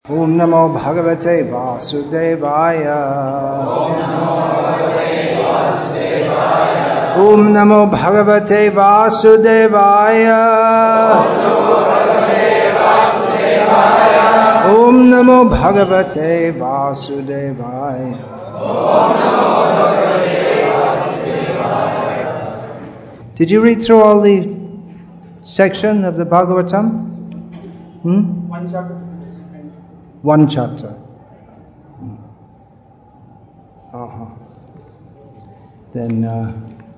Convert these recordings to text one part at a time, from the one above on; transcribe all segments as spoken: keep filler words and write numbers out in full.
Om Namo Bhagavate Vasudevaya. Om Namo Bhagavate Vasudevaya. Om Namo Bhagavate Vasudevaya. Did you read through all the section of the Bhagavatam? Hmm? One chapter. One chapter. Uh-huh. Then uh,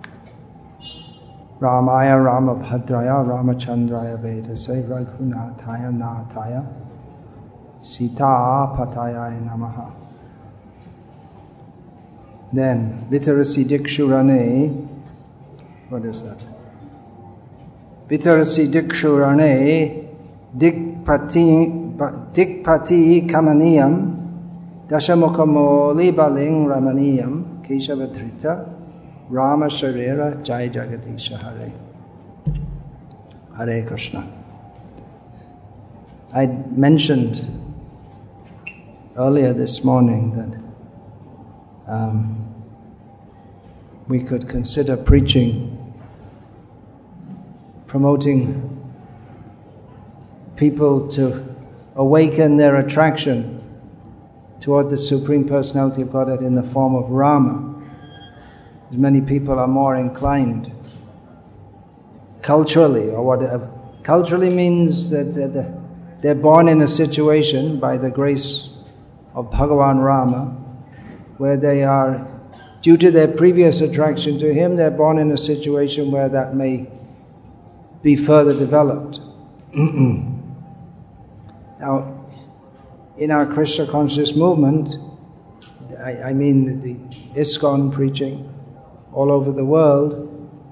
Ramaya Ramabhadraya Ramachandraya Vedase Raghunathaya Nathaya Sita Pataya Namaha. Then Vitarasi Dikshurane. What is that? Vitarasi Dikshurane Dikpati Dikpati Kamaniyam Dashamukhamoli Baling Ramaniyam Keshavadhrita Rama Sharira Jai Jagadisha Hare Hare Krishna. I mentioned earlier this morning that um, we could consider preaching, promoting people to awaken their attraction toward the Supreme Personality of Godhead in the form of Rama. As many people are more inclined culturally, or whatever. Culturally means that they're born in a situation by the grace of Bhagavan Rama where they are, due to their previous attraction to him, they're born in a situation where that may be further developed. Now, in our Krishna conscious movement, I, I mean the ISKCON preaching all over the world,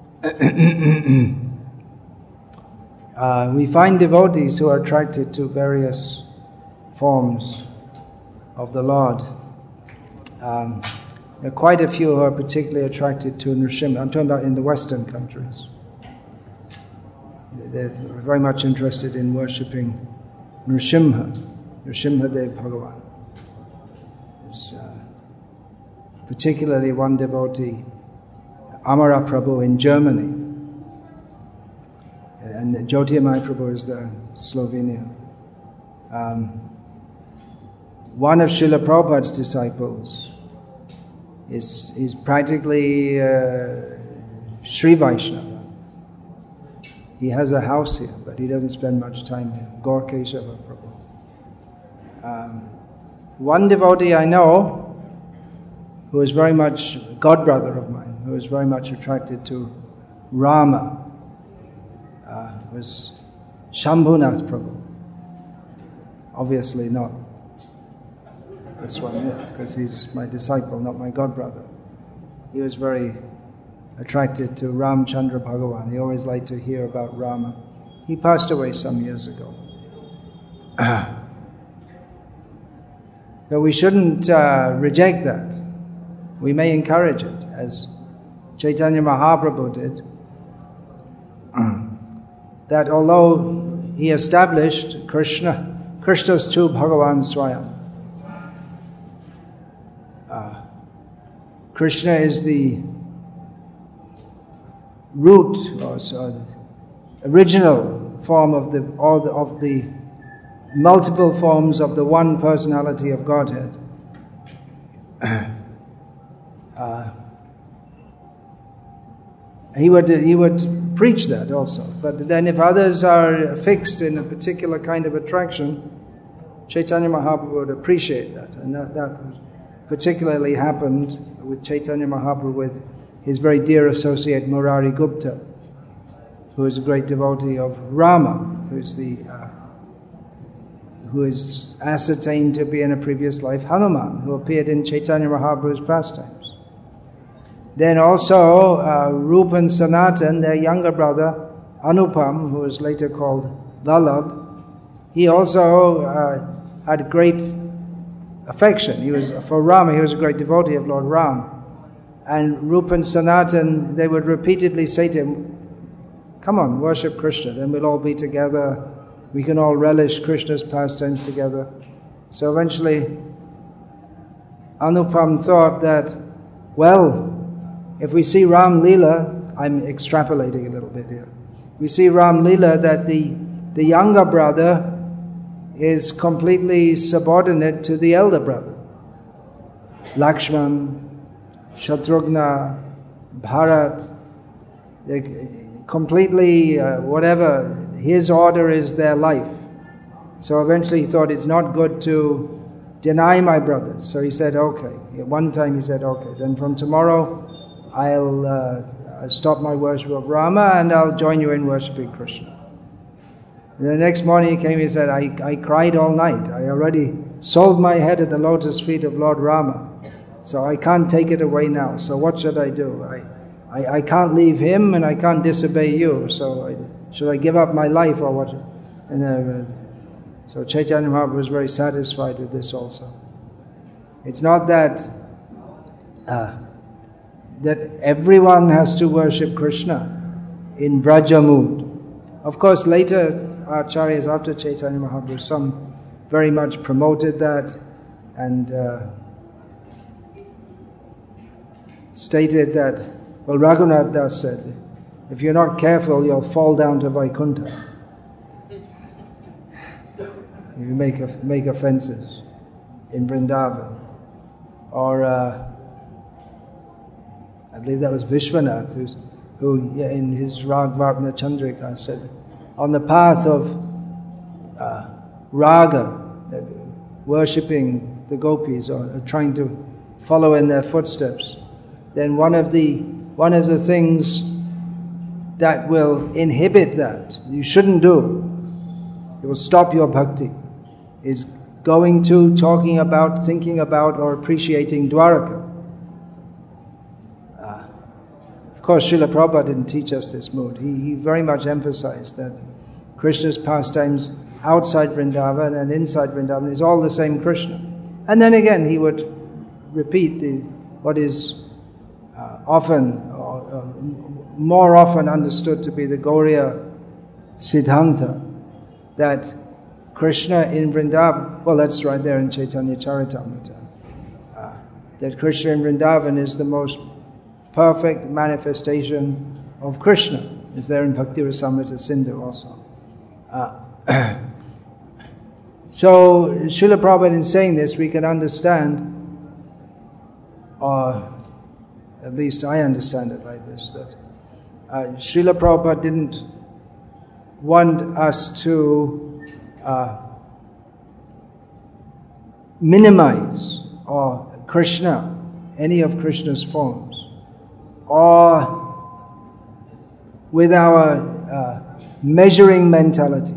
uh, we find devotees who are attracted to various forms of the Lord. Um, there are quite a few who are particularly attracted to Nrsimha. I'm talking about in the Western countries. They're very much interested in worshipping Nrsimha, Nrsimha Dev Bhagavan. It's, uh, particularly one devotee, Amara Prabhu in Germany, and Jyotirmaya Prabhu is there, Slovenia. Um, one of Srila Prabhupada's disciples is, is practically uh, Sri Vaishnava. He has a house here, but he doesn't spend much time here. Gaur Keshava Prabhu. Um, one devotee I know, who is very much a godbrother of mine, who is very much attracted to Rama, uh, was Shambhunath Prabhu. Obviously not this one here, because he's my disciple, not my godbrother. He was very attracted to Ramchandra Bhagavan. He always liked to hear about Rama. He passed away some years ago. So we shouldn't uh, reject that. We may encourage it, as Chaitanya Mahaprabhu did, that although he established Krishna, Krishna's tu Bhagavan Swayam. Uh, Krishna is the root or so the original form of the all the, of the multiple forms of the one personality of Godhead. Uh, he would he would preach that also. But then if others are fixed in a particular kind of attraction, Chaitanya Mahaprabhu would appreciate that. And that, that particularly happened with Chaitanya Mahaprabhu with his very dear associate Murari Gupta, who is a great devotee of Rama, who is the uh, who is ascertained to be in a previous life Hanuman, who appeared in Chaitanya Mahaprabhu's pastimes. Then also uh, Rupa and Sanatan, their younger brother Anupam, who was later called Vallabh, he also uh, had great affection. He was for Rama. He was a great devotee of Lord Ram. And Rupa and Sanatan, they would repeatedly say to him, "Come on, worship Krishna, then we'll all be together. We can all relish Krishna's pastimes together." So eventually, Anupam thought that, well, if we see Ram Leela, I'm extrapolating a little bit here. We see Ram Leela that the, the younger brother is completely subordinate to the elder brother. Lakshman, Shatrughna, Bharat, they completely, uh, whatever, his order is their life. So eventually he thought it's not good to deny my brothers. So he said, okay. One time he said, okay, then from tomorrow I'll uh, I'll stop my worship of Rama and I'll join you in worshipping Krishna. And the next morning he came, he said, I, I cried all night. I already sold my head at the lotus feet of Lord Rama. So I can't take it away now. So what should I do? I, I, I can't leave him and I can't disobey you. So I, should I give up my life or what? And uh, so Chaitanya Mahaprabhu was very satisfied with this also. It's not that uh, that everyone has to worship Krishna in Vraja mood. Of course, later Acharyas after Chaitanya Mahaprabhu, some very much promoted that and uh, stated that, well, Raghunath Das said, if you're not careful, you'll fall down to Vaikuntha. You make make offenses in Vrindavan. Or uh, I believe that was Vishwanath who's, who in his Rag Vartana Chandrika said, on the path of uh, raga, worshipping the gopis or trying to follow in their footsteps, then one of the one of the things that will inhibit that, you shouldn't do, it will stop your bhakti, is going to, talking about, thinking about or appreciating Dwaraka. Uh, of course, Srila Prabhupada didn't teach us this mood. He, he very much emphasized that Krishna's pastimes outside Vrindavan and inside Vrindavan is all the same Krishna. And then again, he would repeat the what is uh, often, uh, more often understood to be the Gauriya Siddhanta, that Krishna in Vrindavan, well, that's right there in Chaitanya Charitamrita, uh, that Krishna in Vrindavan is the most perfect manifestation of Krishna. Is there in Bhakti Rasamrita Sindhu also. Uh, so, Srila Prabhupada, in saying this, we can understand, or at least I understand it like this, that uh, Srila Prabhupada didn't want us to Uh, minimize or Krishna, any of Krishna's forms, or with our uh, measuring mentality.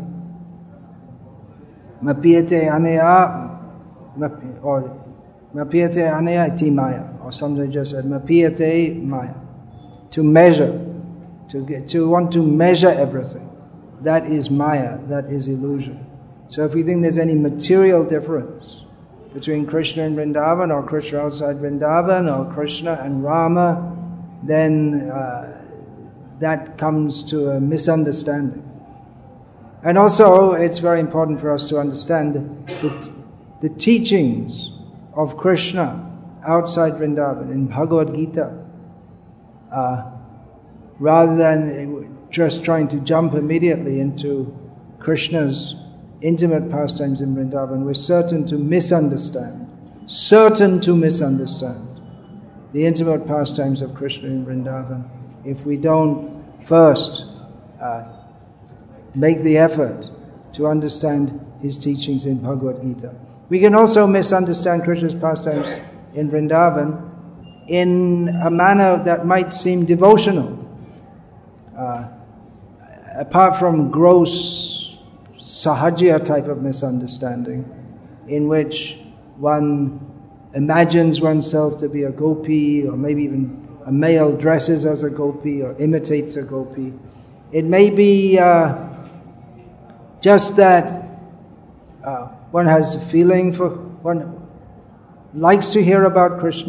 Mapiyate anaya, or mapiyate anaya iti maya, or somebody just said mapiyate maya, to measure, to get, to want to measure everything. That is maya, that is illusion. So if we think there's any material difference between Krishna and Vrindavan, or Krishna outside Vrindavan, or Krishna and Rama, then uh, that comes to a misunderstanding. And also, it's very important for us to understand the, the teachings of Krishna outside Vrindavan, in Bhagavad Gita, uh, rather than just trying to jump immediately into Krishna's intimate pastimes in Vrindavan, we're certain to misunderstand, certain to misunderstand the intimate pastimes of Krishna in Vrindavan if we don't first uh, make the effort to understand his teachings in Bhagavad Gita. We can also misunderstand Krishna's pastimes in Vrindavan in a manner that might seem devotional. Uh, apart from gross sahajya type of misunderstanding, in which one imagines oneself to be a gopi, or maybe even a male dresses as a gopi or imitates a gopi. It may be uh, just that uh, one has a feeling for, one likes to hear about Krishna,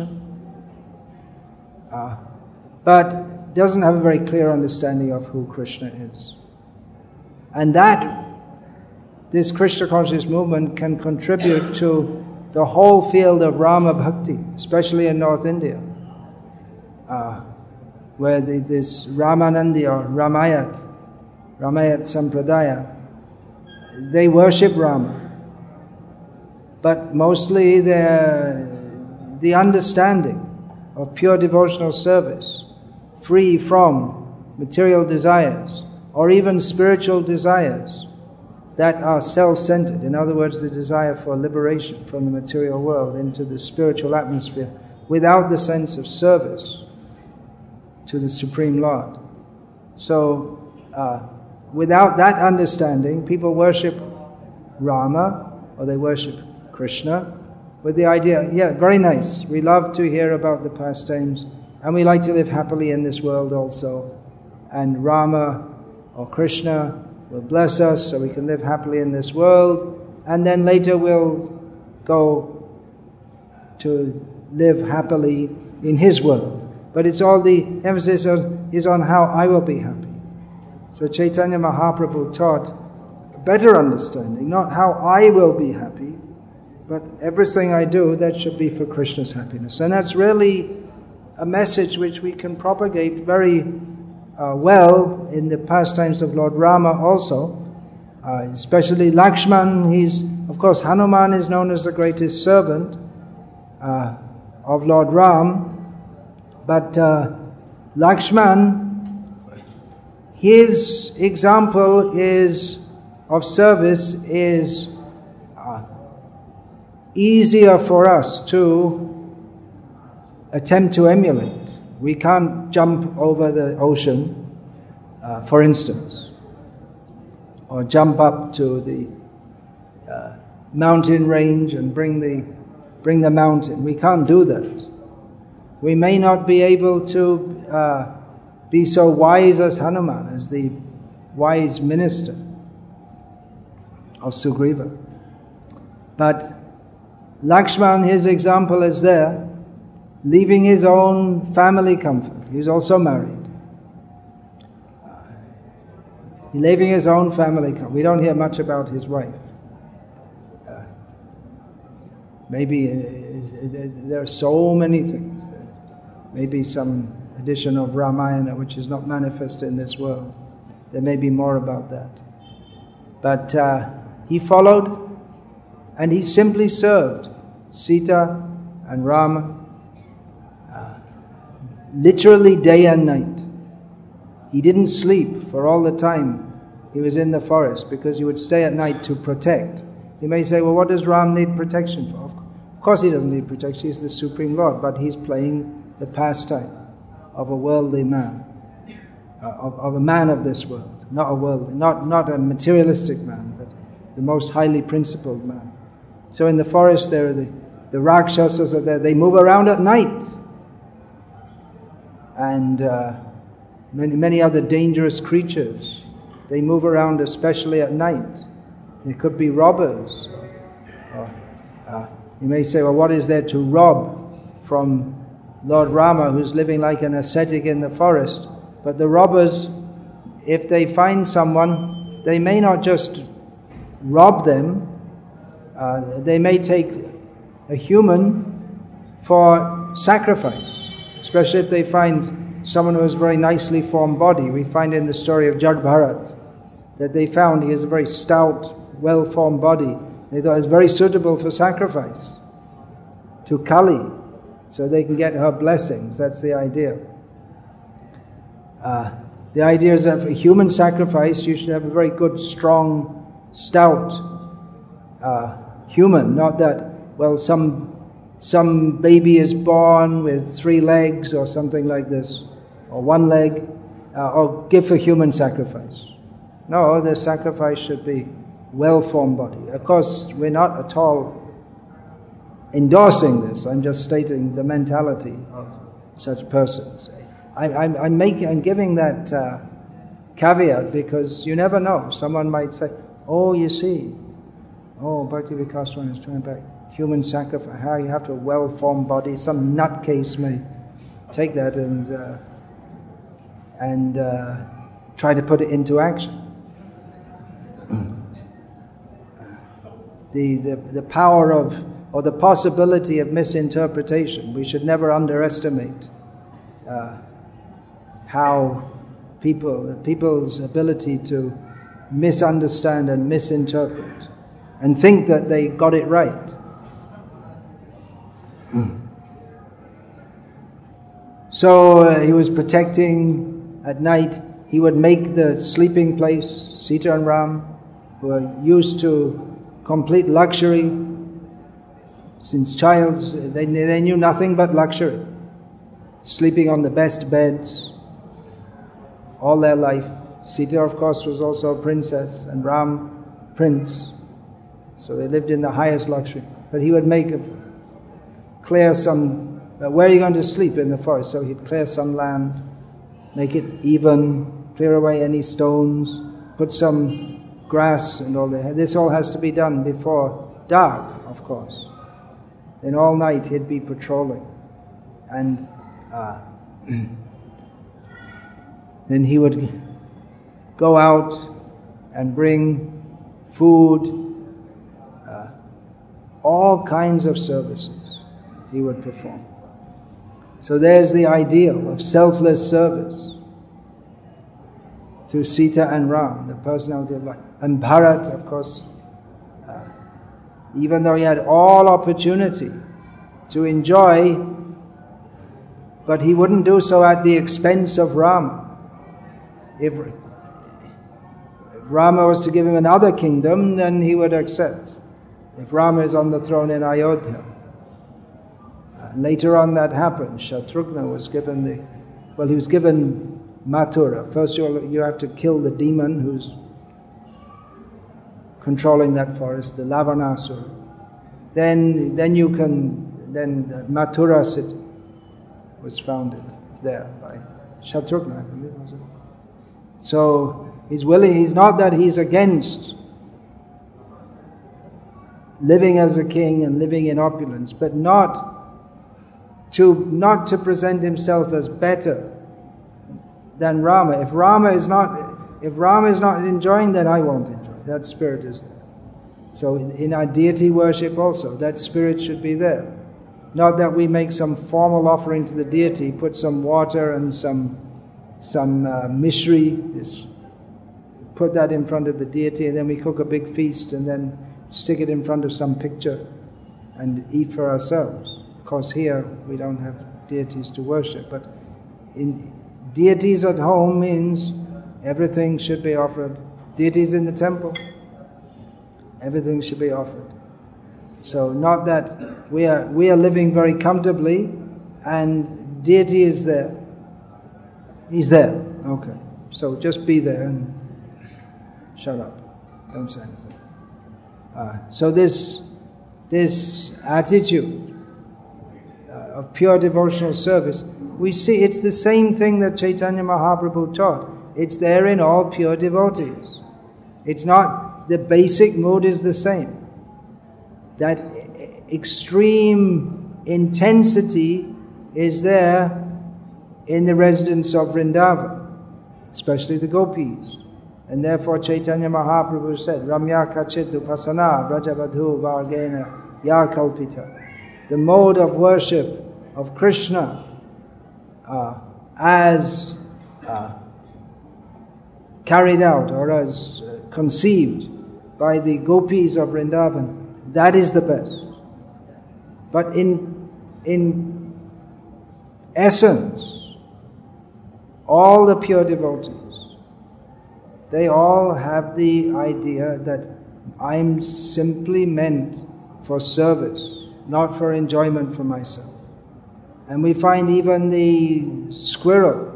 uh, but doesn't have a very clear understanding of who Krishna is. And that this Krishna conscious movement can contribute to the whole field of Rama Bhakti, especially in North India, uh, where the, this Ramanandi or Ramayat, Ramayat Sampradaya, they worship Rama. But mostly the understanding of pure devotional service, free from material desires or even spiritual desires that are self-centered. In other words, the desire for liberation from the material world into the spiritual atmosphere without the sense of service to the Supreme Lord. So, uh, without that understanding, people worship Rama or they worship Krishna with the idea, yeah, very nice. We love to hear about the pastimes and we like to live happily in this world also. And Rama or Krishna will bless us so we can live happily in this world, and then later we'll go to live happily in his world. But it's all the emphasis on, is on how I will be happy. So Chaitanya Mahaprabhu taught a better understanding, not how I will be happy, but everything I do, that should be for Krishna's happiness. And that's really a message which we can propagate very uh, well in the pastimes of Lord Rama also, uh, especially Lakshman. He's, of course, Hanuman is known as the greatest servant uh, of Lord Ram, but uh, Lakshman, his example is of service is easier for us to attempt to emulate. We can't jump over the ocean, uh, for instance, or jump up to the uh, mountain range and bring the bring the mountain. We can't do that. We may not be able to uh, be so wise as Hanuman, as the wise minister of Sugriva. But Lakshman, his example is there, leaving his own family comfort. He's also married. Leaving his own family comfort. We don't hear much about his wife. Uh, maybe uh, there are so many things. Maybe some edition of Ramayana which is not manifest in this world. There may be more about that. But uh, he followed and he simply served Sita and Rama uh, literally day and night. He didn't sleep for all the time he was in the forest because he would stay at night to protect. You may say, well, what does Ram need protection for? Of course he doesn't need protection, he's the Supreme Lord, but he's playing the pastime of a worldly man, uh, of, of a man of this world, not a worldly, not, not a materialistic man, but the most highly principled man. So in the forest there, the, the Rakshasas are there. They move around at night. And uh, many, many other dangerous creatures, they move around especially at night. They could be robbers. Or, uh, you may say, well, what is there to rob from Lord Rama, who's living like an ascetic in the forest? But the robbers, if they find someone, they may not just rob them. Uh, they may take a human for sacrifice, especially if they find someone who has a very nicely formed body. We find in the story of Jad Bharat that they found he has a very stout, well-formed body. They thought it's very suitable for sacrifice to Kali, so they can get her blessings. That's the idea. Uh, the idea is that for human sacrifice, you should have a very good, strong, stout uh, human, not that, well, some some baby is born with three legs or something like this, or one leg, uh, or give for human sacrifice. No, the sacrifice should be well-formed body. Of course, we're not at all endorsing this. I'm just stating the mentality of such persons. I, I'm, I'm making, I'm giving that uh, caveat because you never know. Someone might say, "Oh, you see, oh, Bhakti Vikas Swami is trying back human sacrifice. How you have to have a well-formed body." Some nutcase may take that and uh, and uh, try to put it into action. the, the, the power of, or the possibility of misinterpretation. We should never underestimate uh, how people, people's ability to misunderstand and misinterpret and think that they got it right. So uh, he was protecting at night. He would make the sleeping place. Sita and Ram were used to complete luxury. Since child, they, they knew nothing but luxury. Sleeping on the best beds all their life. Sita, of course, was also a princess, and Ram, prince. So they lived in the highest luxury. But he would make a, clear some, uh, where are you going to sleep in the forest? So he'd clear some land, make it even, clear away any stones, put some grass and all that. This all has to be done before dark, of course. Then all night he'd be patrolling. And uh, then he would go out and bring food, uh, all kinds of services he would perform. So there's the ideal of selfless service to Sita and Ram, the personality of life. And Bharat, of course, uh, even though he had all opportunity to enjoy, but he wouldn't do so at the expense of Rama. If Rama was to give him another kingdom, then he would accept. If Rama is on the throne in Ayodhya. Uh, later on that happened. Shatrughna was given the, well he was given Mathura. First you you have to kill the demon who's controlling that forest, the Lavanasura. Then, then you can, then the Mathura city was founded there by Shatrughna, I believe, was it? So he's willing, he's not that he's against living as a king and living in opulence, but not to not to present himself as better than Rama. If Rama is not if Rama is not enjoying, then I won't enjoy. That spirit is there. So in, in our deity worship also, that spirit should be there. Not that we make some formal offering to the deity, put some water and some some uh, mishri, this, put that in front of the deity, and then we cook a big feast and then stick it in front of some picture and eat for ourselves. Of course here we don't have deities to worship, but in deities at home means everything should be offered. Deities in the temple, everything should be offered. So not that we are we are living very comfortably and deity is there. He's there. Okay. So just be there and shut up. Don't say anything. Uh, so this this attitude uh, of pure devotional service, we see it's the same thing that Chaitanya Mahaprabhu taught. It's there in all pure devotees. It's not, the basic mood is the same. That extreme intensity is there in the residents of Vrindavan, especially the gopis. And therefore Chaitanya Mahaprabhu said, Ramya kachit upasana vrajavadhu vargena ya kalpita. The mode of worship of Krishna uh, as uh, carried out or as uh, conceived by the gopis of Vrindavan, that is the best. But in in essence, all the pure devotees, they all have the idea that I'm simply meant for service, not for enjoyment for myself. And we find even the squirrel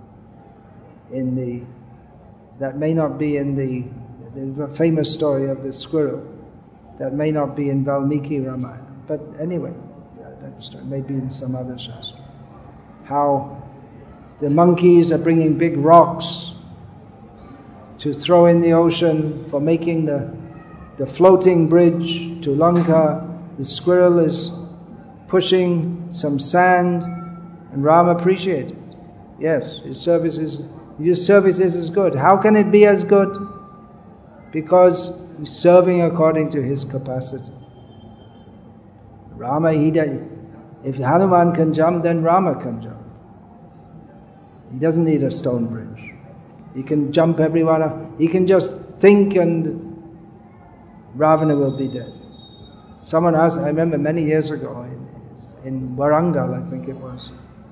in the, that may not be in the, the famous story of the squirrel, that may not be in Valmiki Ramayana. But anyway, that's maybe in some other shastra. How the monkeys are bringing big rocks to throw in the ocean for making the, the floating bridge to Lanka. The squirrel is pushing some sand, and Rama appreciates it. Yes, his service is, your service is as good. How can it be as good? because he's serving according to his capacity. Rama, he if Hanuman can jump, then Rama can jump. He doesn't need a stone bridge. He can jump everyone up. He can just think and Ravana will be dead. Someone asked, I remember many years ago, in, in Warangal, I think it was,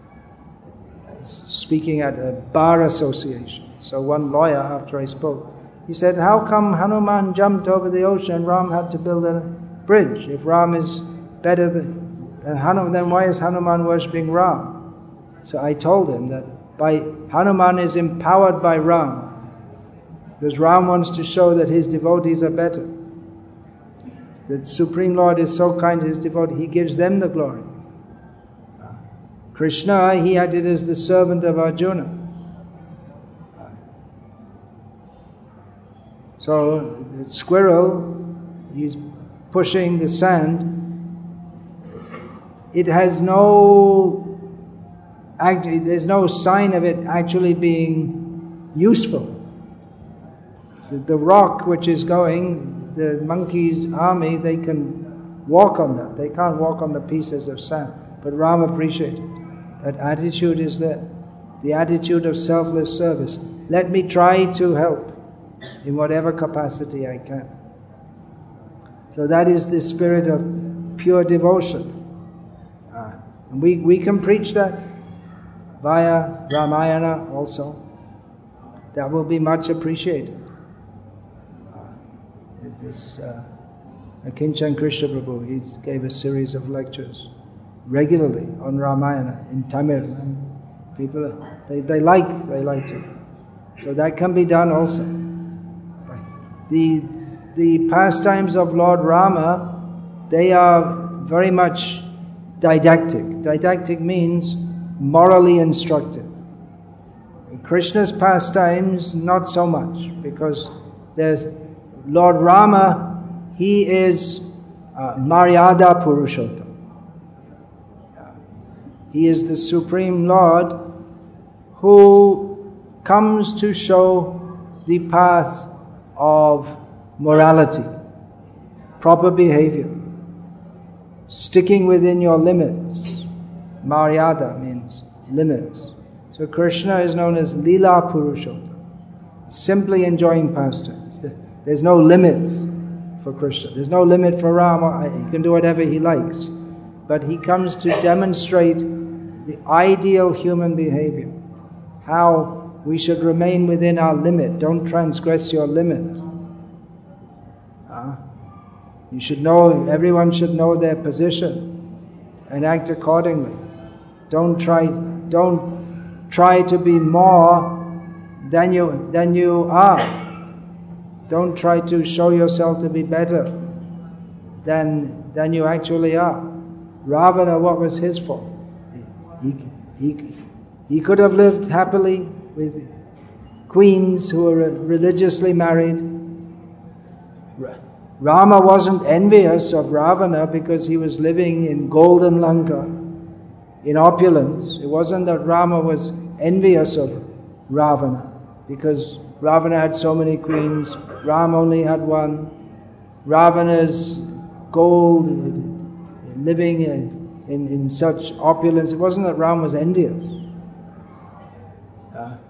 speaking at a bar association. So one lawyer, after I spoke, he said, how come Hanuman jumped over the ocean and Ram had to build a bridge? If Ram is better than uh, Hanuman, then why is Hanuman worshipping Ram? So I told him that by Hanuman is empowered by Ram, because Ram wants to show that his devotees are better. The Supreme Lord is so kind to his devotees, he gives them the glory. Krishna, he acted as the servant of Arjuna. So the squirrel, he's pushing the sand. It has no, actually, there's no sign of it actually being useful. The, the rock which is going, the monkey's army, they can walk on that. They can't walk on the pieces of sand. But Ram appreciated. That attitude is there. The attitude of selfless service. Let me try to help in whatever capacity I can. So that is the spirit of pure devotion. Uh, and we, we can preach that via Ramayana also. That will be much appreciated. Uh, it is uh, Akinchan Krishna Prabhu, he gave a series of lectures regularly on Ramayana in Tamil, and people they, they like they like to. So that can be done also. The the pastimes of Lord Rama, they are very much didactic. Didactic means morally instructive. Krishna's pastimes, not so much, because there's Lord Rama, he is uh, Maryada Purushottam. He is the Supreme Lord who comes to show the path of morality, proper behavior, sticking within your limits. Maryada means limits. So Krishna is known as Lila Purushottam, simply enjoying pastimes. There's no limits for Krishna. There's no limit for Rama. He can do whatever he likes. But he comes to demonstrate the ideal human behavior, how we should remain within our limit. Don't transgress your limit. Uh, you should know, everyone should know their position and act accordingly. Don't try, don't try to be more than you than you are. Don't try to show yourself to be better than than you actually are. Ravana, what was his fault? He, he, he could have lived happily with queens who were religiously married. Rama wasn't envious of Ravana because he was living in golden Lanka, in opulence. It wasn't that Rama was envious of Ravana because Ravana had so many queens, Ram only had one. Ravana's gold, living in, in, in such opulence, it wasn't that Ram was envious. Uh,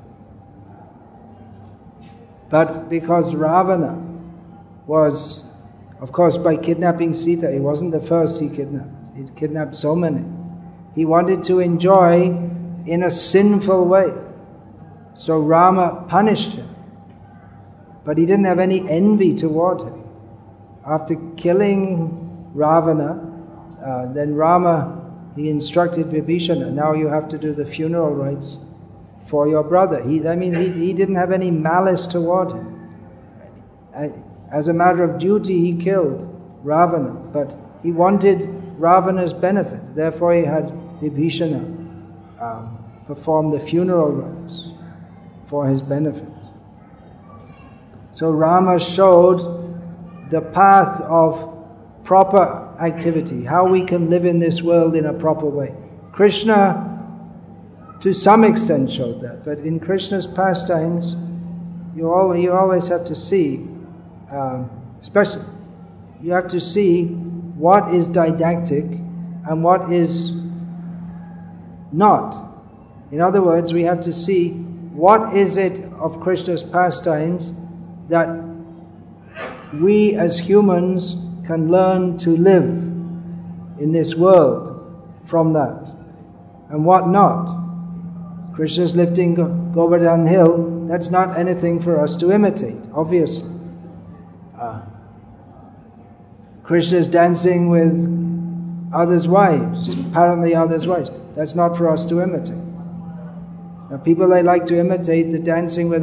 but because Ravana was, of course, by kidnapping Sita, he wasn't the first he kidnapped. He kidnapped so many. He wanted to enjoy in a sinful way. So Rama punished him. But he didn't have any envy toward him. After killing Ravana, uh, then Rama, he instructed Vibhishana, now you have to do the funeral rites for your brother. He, I mean, he, he didn't have any malice toward him. As a matter of duty, he killed Ravana, but he wanted Ravana's benefit. Therefore, he had Vibhishana um, perform the funeral rites for his benefit. So Rama showed the path of proper activity, how we can live in this world in a proper way. Krishna, to some extent, showed that, but in Krishna's pastimes, you always, you always have to see um, especially, you have to see what is didactic and what is not. In other words, we have to see what is it of Krishna's pastimes that we as humans can learn to live in this world from that, and what not. Krishna's lifting Govardhan Hill, that's not anything for us to imitate, obviously. Uh, Krishna's dancing with others' wives, apparently others' wives, that's not for us to imitate. Now, people, they like to imitate the dancing with